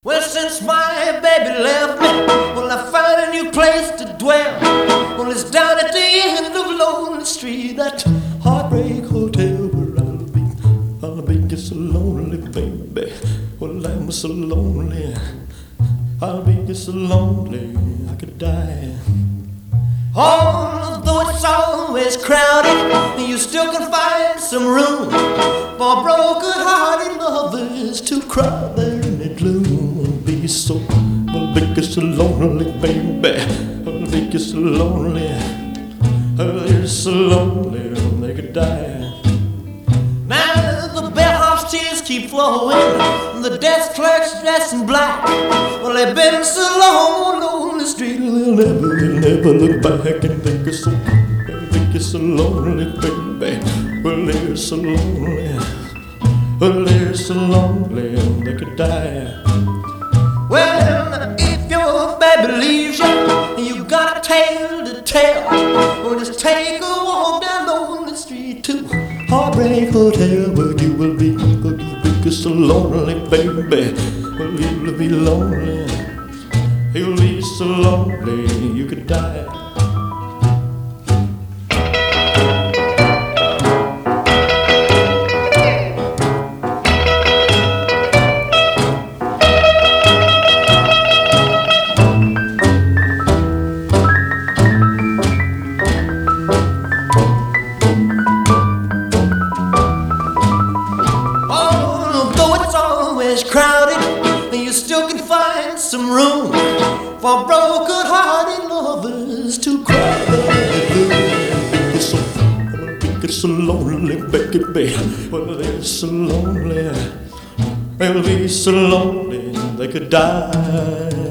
Well, since my baby left me, well, I found a new place to dwell. Well, it's down at the end of Lonely Street, that heartbreak hotel where I'll be just so lonely, baby. Well, I'm so lonely, I'll be just so lonely, I could die. Although it's always crowded, you still can find some room for broken-hearted lovers to cry there in the gloom. I'll be so lonely, baby. I'll be so lonely. I'll be so lonely they could die. Now the bellhop's tears keep flowing, the desk clerk's dressed in black. Well, they've been so long on the street, they'll never look back and think it's so lonely, baby. Well, they're so lonely. Well, they're so lonely they could die. Well, if your baby leaves you and you got a tale to tell, well, just take a walk down Lonely Street to Heartbreak Hotel, where you will be so lonely, baby. Well, you'll be lonely, you'll be so lonely you could die. Crowded, and you still can find some room for broken-hearted lovers to cry. Be so lonely, baby. Well, they're so lonely, they'll be so lonely they could die.